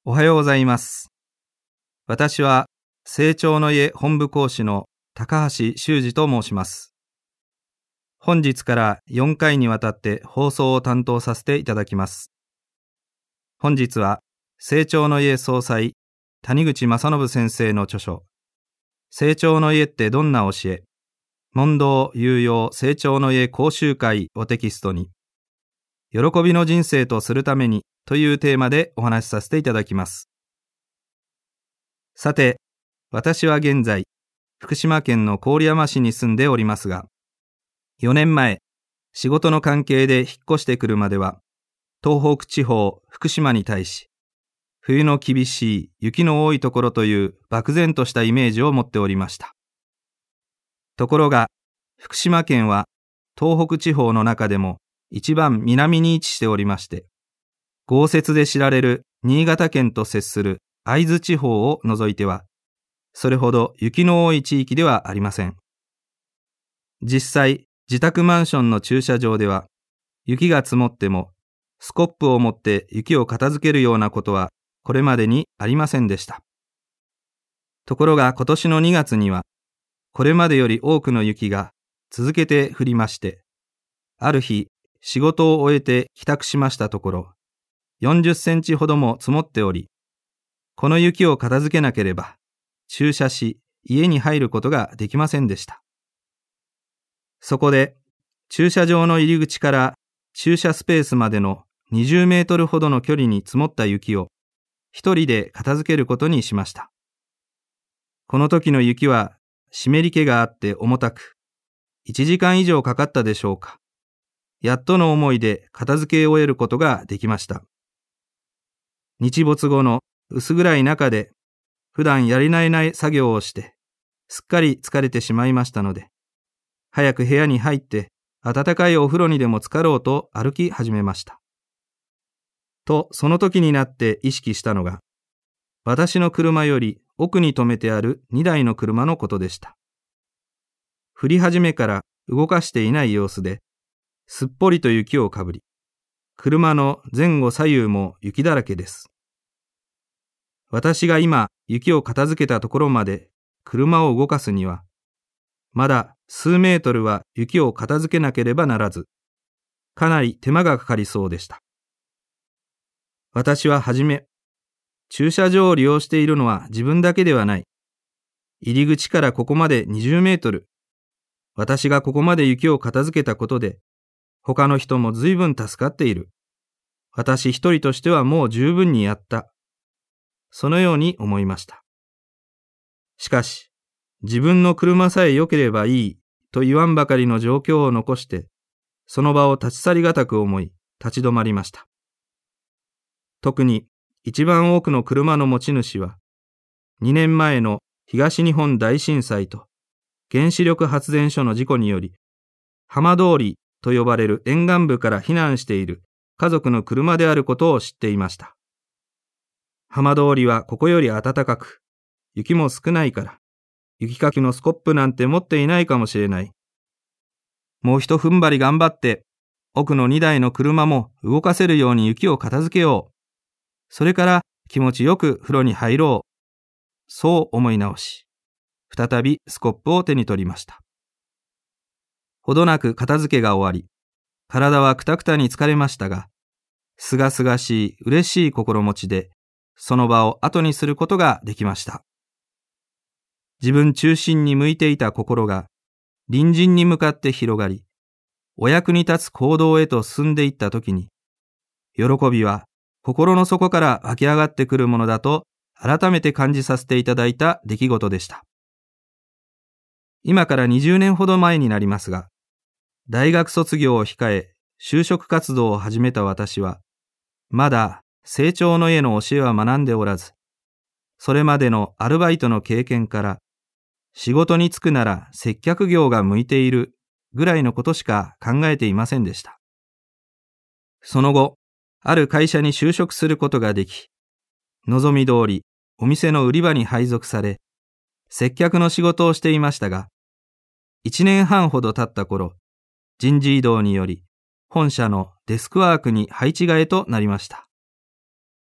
おはようございます。私は成長の家本部講師の高橋修司と申します。本日から4回にわたって放送を担当させていただきます。本日は成長の家総裁谷口正信先生の著書成長の家ってどんな教え問答有用成長の家講習会をテキストに喜びの人生とするためにというテーマでお話しさせていただきます。さて、私は現在、福島県の郡山市に住んでおりますが、4年前、仕事の関係で引っ越してくるまでは、東北地方、福島に対し、冬の厳しい雪の多いところという漠然としたイメージを持っておりました。ところが、福島県は東北地方の中でも一番南に位置しておりまして、豪雪で知られる新潟県と接する会津地方を除いては、それほど雪の多い地域ではありません。実際、自宅マンションの駐車場では、雪が積もっても、スコップを持って雪を片付けるようなことはこれまでにありませんでした。ところが今年の2月には、これまでより多くの雪が続けて降りまして、ある日、仕事を終えて帰宅しましたところ、40センチほども積もっており、この雪を片付けなければ、駐車し、家に入ることができませんでした。そこで、駐車場の入り口から駐車スペースまでの20メートルほどの距離に積もった雪を、一人で片付けることにしました。この時の雪は湿り気があって重たく、1時間以上かかったでしょうか。やっとの思いで片付け終えることができました。日没後の薄暗い中で普段やり慣れない作業をしてすっかり疲れてしまいましたので、早く部屋に入って温かいお風呂にでも浸かろうと歩き始めました。と、その時になって意識したのが、私の車より奥に止めてある2台の車のことでした。降り始めから動かしていない様子で、すっぽりと雪をかぶり、車の前後左右も雪だらけです。私が今雪を片付けたところまで車を動かすには、まだ数メートルは雪を片付けなければならず、かなり手間がかかりそうでした。私ははじめ、駐車場を利用しているのは自分だけではない。入り口からここまで20メートル。私がここまで雪を片付けたことで、他の人も随分助かっている。私一人としてはもう十分にやった。そのように思いました。しかし、自分の車さえ良ければいいと言わんばかりの状況を残して、その場を立ち去りがたく思い、立ち止まりました。特に一番多くの車の持ち主は、2年前の東日本大震災と原子力発電所の事故により、浜通りと呼ばれる沿岸部から避難している家族の車であることを知っていました。浜通りはここより暖かく、雪も少ないから、雪かきのスコップなんて持っていないかもしれない。もう一踏ん張り頑張って、奥の2台の車も動かせるように雪を片付けよう。それから気持ちよく風呂に入ろう。そう思い直し、再びスコップを手に取りました。ほどなく片付けが終わり、体はくたくたに疲れましたが、すがすがしい嬉しい心持ちで、その場を後にすることができました。自分中心に向いていた心が隣人に向かって広がり、お役に立つ行動へと進んでいったときに、喜びは心の底から湧き上がってくるものだと改めて感じさせていただいた出来事でした。今から20年ほど前になりますが、大学卒業を控え就職活動を始めた私は、まだ成長の家の教えは学んでおらず、それまでのアルバイトの経験から、仕事に就くなら接客業が向いているぐらいのことしか考えていませんでした。その後、ある会社に就職することができ、望み通りお店の売り場に配属され、接客の仕事をしていましたが、1年半ほど経った頃、人事異動により、本社のデスクワークに配置換えとなりました。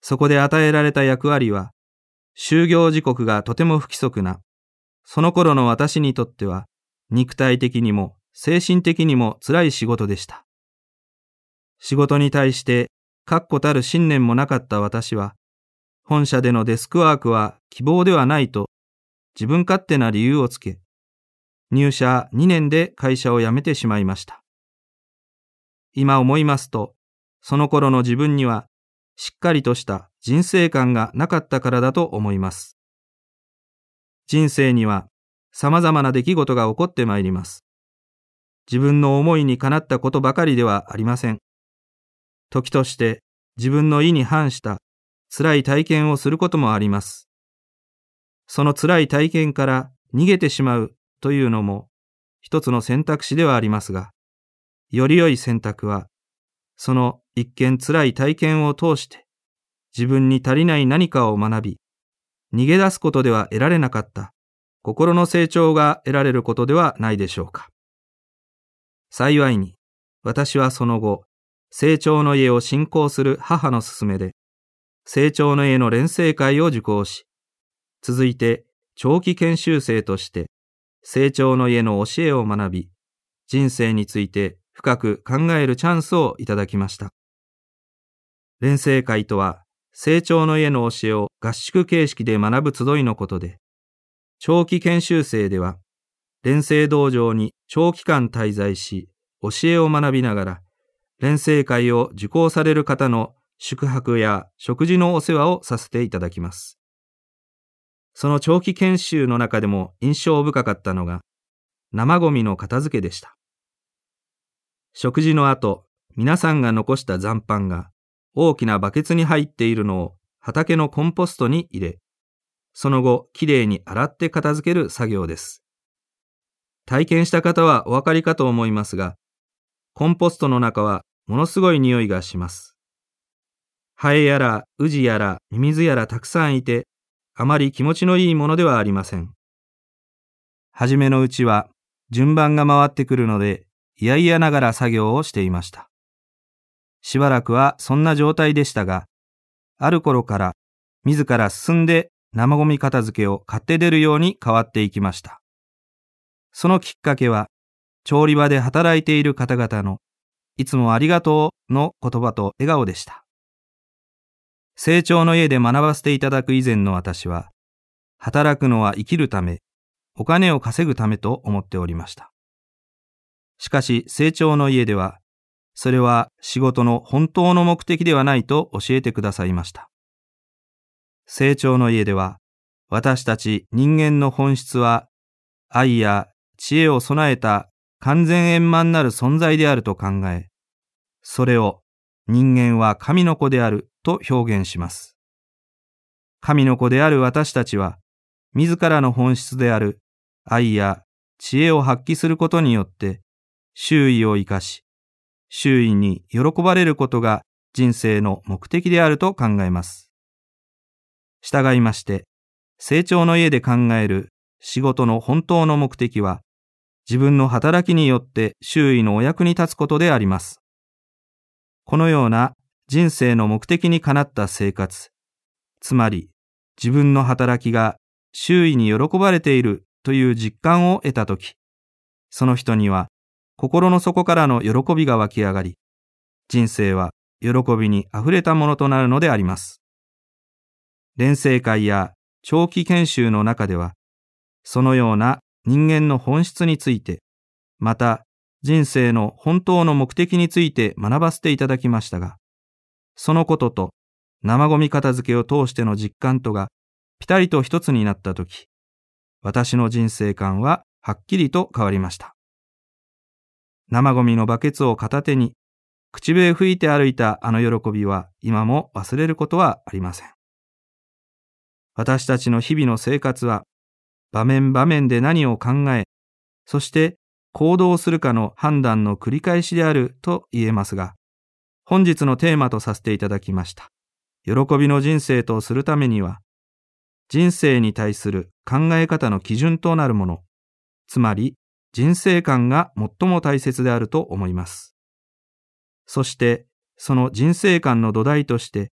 そこで与えられた役割は、就業時刻がとても不規則な、その頃の私にとっては、肉体的にも精神的にも辛い仕事でした。仕事に対して確固たる信念もなかった私は、本社でのデスクワークは希望ではないと自分勝手な理由をつけ、入社2年で会社を辞めてしまいました。今思いますと、その頃の自分にはしっかりとした人生観がなかったからだと思います。人生には様々な出来事が起こってまいります。自分の思いにかなったことばかりではありません。時として自分の意に反した辛い体験をすることもあります。その辛い体験から逃げてしまうというのも一つの選択肢ではありますが、より良い選択は、その一見辛い体験を通して自分に足りない何かを学び、逃げ出すことでは得られなかった心の成長が得られることではないでしょうか。幸いに、私はその後、成長の家を信仰する母の勧めで、成長の家の錬成会を受講し、続いて長期研修生として成長の家の教えを学び、人生について深く考えるチャンスをいただきました。錬成会とは、成長の家の教えを合宿形式で学ぶ集いのことで、長期研修生では、錬成道場に長期間滞在し、教えを学びながら、錬成会を受講される方の宿泊や食事のお世話をさせていただきます。その長期研修の中でも印象深かったのが、生ゴミの片付けでした。食事の後、皆さんが残した残飯が大きなバケツに入っているのを畑のコンポストに入れ、その後きれいに洗って片付ける作業です。体験した方はお分かりかと思いますが、コンポストの中はものすごい匂いがします。ハエやらウジやらミミズやらたくさんいて、あまり気持ちのいいものではありません。はじめのうちは順番が回ってくるので、いやいやながら作業をしていました。しばらくはそんな状態でしたが、ある頃から自ら進んで生ゴミ片付けを買って出るように変わっていきました。そのきっかけは、調理場で働いている方々のいつもありがとうの言葉と笑顔でした。成長の家で学ばせていただく以前の私は、働くのは生きるため、お金を稼ぐためと思っておりました。しかし成長の家では、それは仕事の本当の目的ではないと教えてくださいました。成長の家では、私たち人間の本質は、愛や知恵を備えた完全円満なる存在であると考え、それを人間は神の子であると表現します。神の子である私たちは、自らの本質である愛や知恵を発揮することによって、周囲を生かし、周囲に喜ばれることが人生の目的であると考えます。従いまして、成長の家で考える仕事の本当の目的は、自分の働きによって周囲のお役に立つことであります。このような人生の目的にかなった生活、つまり自分の働きが周囲に喜ばれているという実感を得たとき、その人には心の底からの喜びが湧き上がり、人生は喜びにあふれたものとなるのであります。錬成会や長期研修の中では、そのような人間の本質について、また人生の本当の目的について学ばせていただきましたが、そのことと生ゴミ片付けを通しての実感とがピタリと一つになったとき、私の人生観ははっきりと変わりました。生ゴミのバケツを片手に口笛吹いて歩いたあの喜びは今も忘れることはありません。私たちの日々の生活は場面場面で何を考え、そして行動するかの判断の繰り返しであると言えますが、本日のテーマとさせていただきました喜びの人生とするためには、人生に対する考え方の基準となるもの、つまり人生観が最も大切であると思います。そしてその人生観の土台として、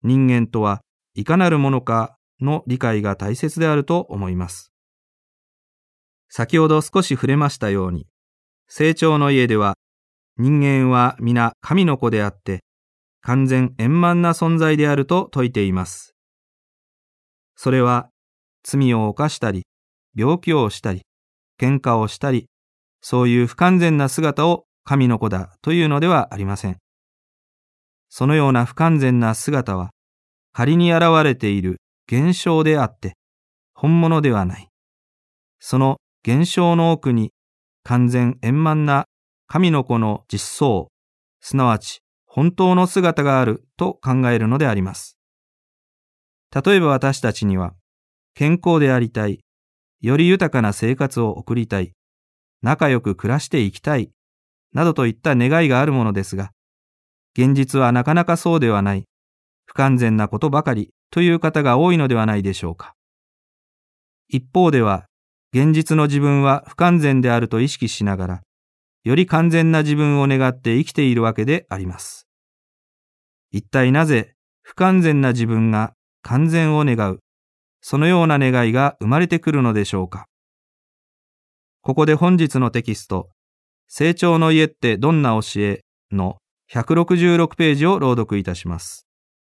人間とはいかなるものかの理解が大切であると思います。先ほど少し触れましたように、成長の家では人間は皆神の子であって、完全円満な存在であると説いています。それは罪を犯したり、病気をしたり、喧嘩をしたり、そういう不完全な姿を神の子だというのではありません。そのような不完全な姿は、仮に現れている現象であって、本物ではない。その現象の奥に完全円満な神の子の実相、すなわち本当の姿があると考えるのであります。例えば私たちには、健康でありたい、より豊かな生活を送りたい、仲良く暮らしていきたい、などといった願いがあるものですが、現実はなかなかそうではない、不完全なことばかりという方が多いのではないでしょうか。一方では、現実の自分は不完全であると意識しながら、より完全な自分を願って生きているわけであります。一体なぜ不完全な自分が完全を願う、そのような願いが生まれてくるのでしょうか。ここで本日のテキスト、成長の家ってどんな教えの166ページを朗読いたします。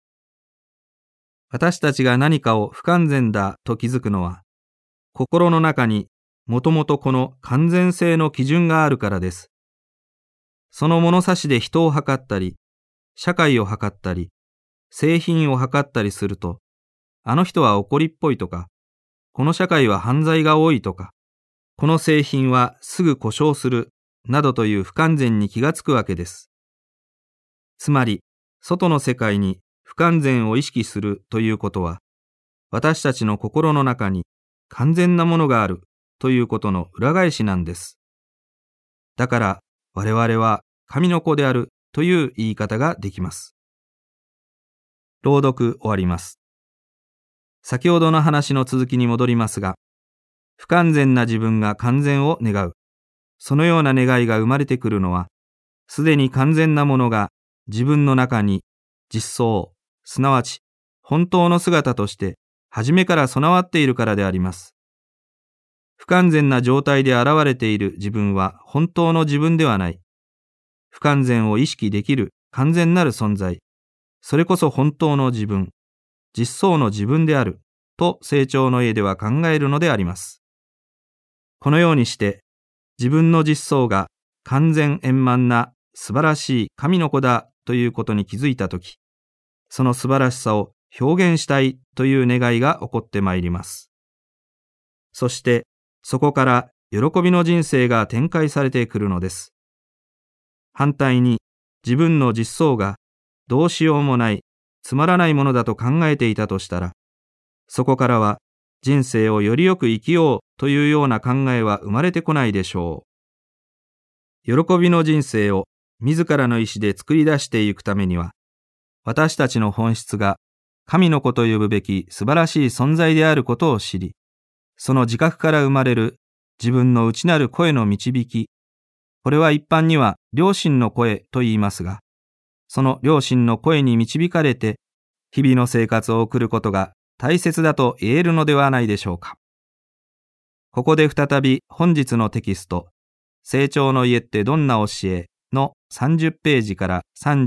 私たちが何かを不完全だと気づくのは、心の中にもともとこの完全性の基準があるからです。その物差しで人を測ったり、社会を測ったり、製品を測ったりすると、あの人は怒りっぽいとか、この社会は犯罪が多いとか、この製品はすぐ故障する、などという不完全に気がつくわけです。つまり、外の世界に不完全を意識するということは、私たちの心の中に完全なものがあるということの裏返しなんです。だから我々は神の子であるという言い方ができます。朗読終わります。先ほどの話の続きに戻りますが、不完全な自分が完全を願う。そのような願いが生まれてくるのは、すでに完全なものが自分の中に実相、すなわち本当の姿として初めから備わっているからであります。不完全な状態で現れている自分は本当の自分ではない。不完全を意識できる完全なる存在、それこそ本当の自分、実相の自分であると成長の家では考えるのであります。このようにして自分の実相が完全円満な素晴らしい神の子だということに気づいたとき、その素晴らしさを表現したいという願いが起こってまいります。そしてそこから喜びの人生が展開されてくるのです。反対に自分の実相がどうしようもないつまらないものだと考えていたとしたら、そこからは人生をよりよく生きようというような考えは生まれてこないでしょう。喜びの人生を自らの意志で作り出していくためには、私たちの本質が神の子と呼ぶべき素晴らしい存在であることを知り、その自覚から生まれる自分の内なる声の導き、これは一般には良心の声と言いますが、その良心の声に導かれて日々の生活を送ることが大切だと言えるのではないでしょうか。ここで再び本日のテキスト、成長の家ってどんな教えの30ページから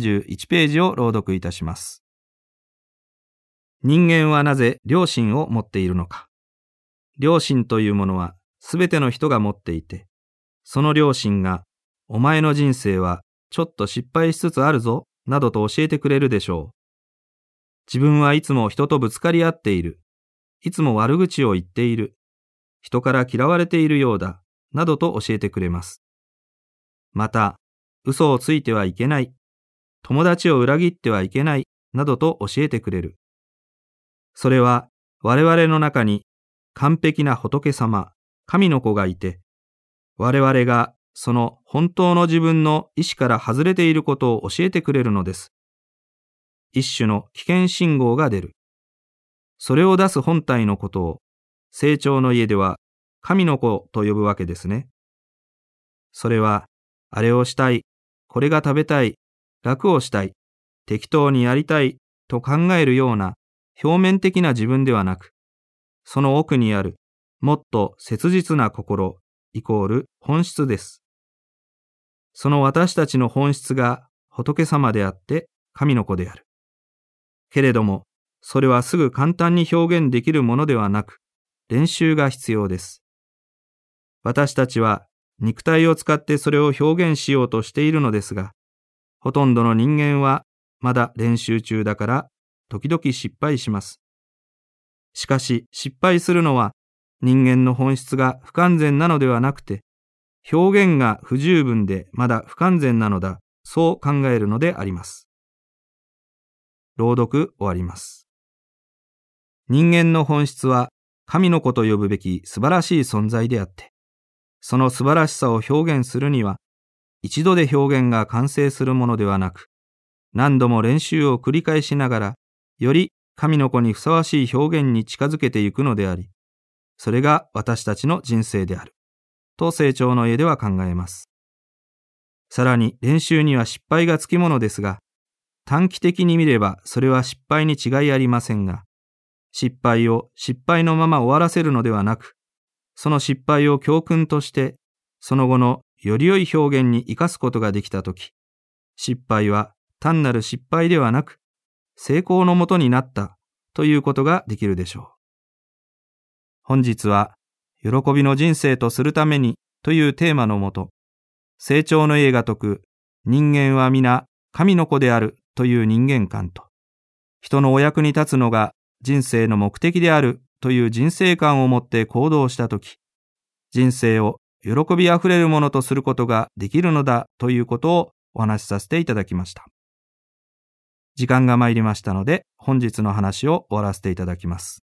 31ページを朗読いたします。人間はなぜ良心を持っているのか。良心というものはすべての人が持っていて、その良心がお前の人生はちょっと失敗しつつあるぞなどと教えてくれるでしょう。自分はいつも人とぶつかり合っている。いつも悪口を言っている。人から嫌われているようだ。などと教えてくれます。また、嘘をついてはいけない。友達を裏切ってはいけない。などと教えてくれる。それは我々の中に完璧な仏様、神の子がいて、我々がその本当の自分の意志から外れていることを教えてくれるのです。一種の危険信号が出る。それを出す本体のことを、成長の家では神の子と呼ぶわけですね。それは、あれをしたい、これが食べたい、楽をしたい、適当にやりたいと考えるような表面的な自分ではなく、その奥にあるもっと切実な心イコール本質です。その私たちの本質が仏様であって神の子である。けれども、それはすぐ簡単に表現できるものではなく、練習が必要です。私たちは肉体を使ってそれを表現しようとしているのですが、ほとんどの人間はまだ練習中だから時々失敗します。しかし失敗するのは人間の本質が不完全なのではなくて、表現が不十分でまだ不完全なのだ、そう考えるのであります。朗読終わります。人間の本質は神の子と呼ぶべき素晴らしい存在であって、その素晴らしさを表現するには、一度で表現が完成するものではなく、何度も練習を繰り返しながら、より神の子にふさわしい表現に近づけていくのであり、それが私たちの人生である、と成長の家では考えます。さらに練習には失敗がつきものですが、短期的に見ればそれは失敗に違いありませんが、失敗を失敗のまま終わらせるのではなく、その失敗を教訓として、その後のより良い表現に生かすことができたとき、失敗は単なる失敗ではなく、成功のもとになったということができるでしょう。本日は、喜びの人生とするためにというテーマのもと、成長の家が説く人間は皆神の子であるという人間観と、人のお役に立つのが人生の目的であるという人生観を持って行動したとき、人生を喜びあふれるものとすることができるのだということをお話しさせていただきました。時間が参りましたので、本日の話を終わらせていただきます。